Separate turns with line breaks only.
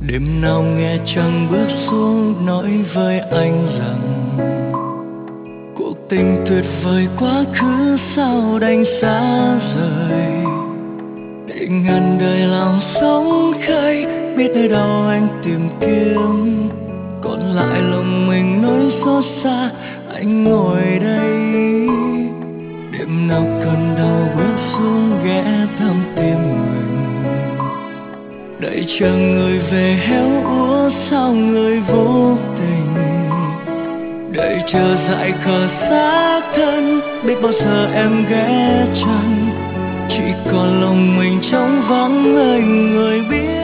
Đêm nào nghe trăng bước xuống nói với anh rằng cuộc tình tuyệt vời quá khứ sao đành xa rời, để ngàn đời lòng sống khơi biết nơi đâu anh tìm kiếm, còn lại lòng mình nỗi xót xa anh ngồi đây. Đêm nào cơn đau bước xuống ghé thăm tim mình, đợi chờ người về héo úa sao người vô tình, đợi chờ dại khờ xác thân biết bao giờ em ghé chân, chỉ còn lòng mình trống vắng người người biết.